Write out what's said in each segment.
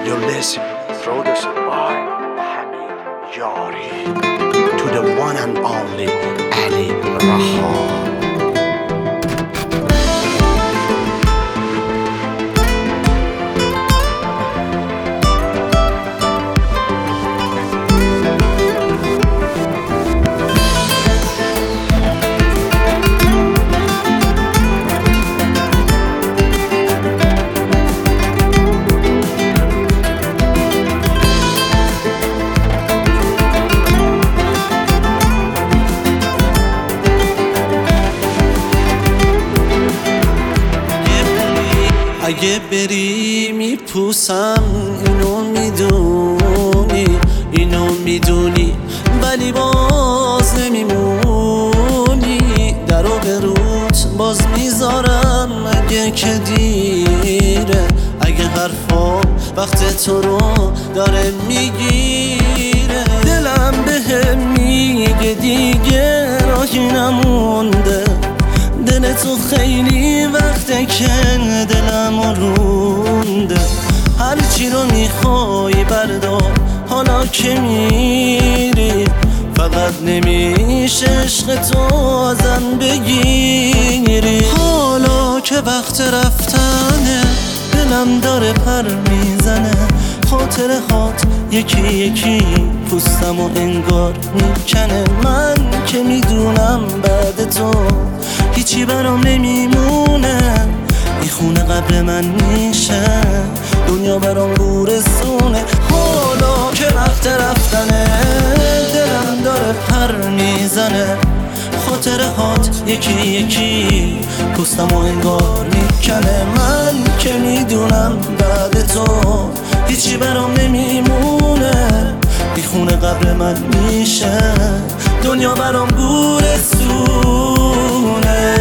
You're listening, produced by Hamid Yari, to the one and only Ali Raha. اگه بری میپوسم، اینو میدونی ولی باز نمیمونی. درو به روت باز میذارم اگه که دیره، اگه حرفا وقت تو رو داره میگیره. دلم بهم میگه دیگه راهی نمونده، دل تو خیلی وقته که دلم رونده. هرچی رو میخوای بردار حالا که میری، فقط نمیشه عشق تو ازم بگیری. حالا که وقت رفتنه دلم داره پر میزنه، خاطره هات یکی یکی پوستم و انگار میکنه. من که میدونم بعد تو هیچی برام نمیمونه، این خونه قبل من میشه، دنیا برام گورستونه. حالا که وقت رفتنه دلم داره پر میزنه، خاطره هات یکی یکی پوستم و انگار میکنه. من که میدونم بعد تو هیچی برام نمیمونه، این خونه قبل من میشه، دنیا برام گورستونه.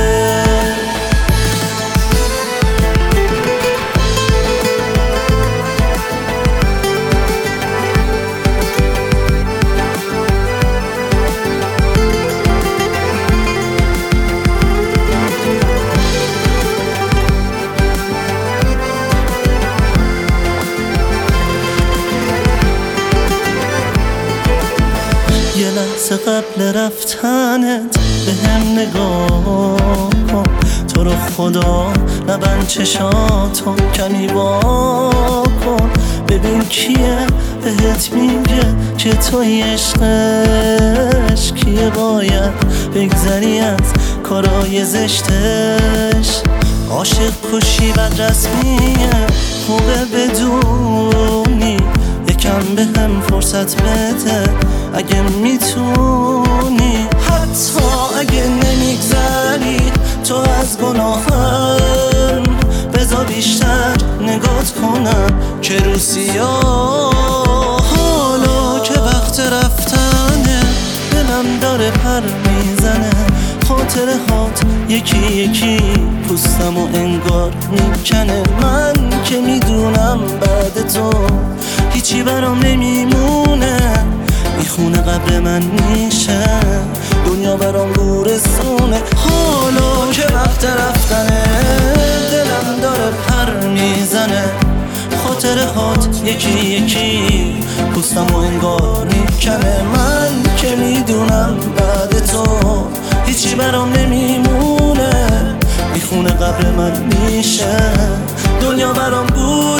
یه لحظه قبل رفتنت به هم نگاه کن، تو رو خدا نبند چشاتو کمی وا کن. ببین کیه بهت میگه که توی عشقش، کیه باید بگذری از کارای زشتش. عاشق کشی و رسمیه خوبه بدونی، یکم به هم فرصت بده اگه میتونی. حتی اگه نمیگذری تو از گناهم، بذار بیشتر نگات کنم که رو سیاه. حالا که وقت رفتنه دلم داره پر میزنه، خاطره هات یکی یکی پوستم و انگار میکنه. من که میدونم بعد تو هیچی برام نمیمونه، این خونه قبل من میشه، دنیا برام گورستونه. حالا که وقت رفتنه دلم داره پر میزنه، خاطره هات یکی یکی پوستم و انگار میکنه. من که میدونم بعد تو هیچی برام نمیمونه، این خونه قبل من میشه، دنیا برام گورستونه.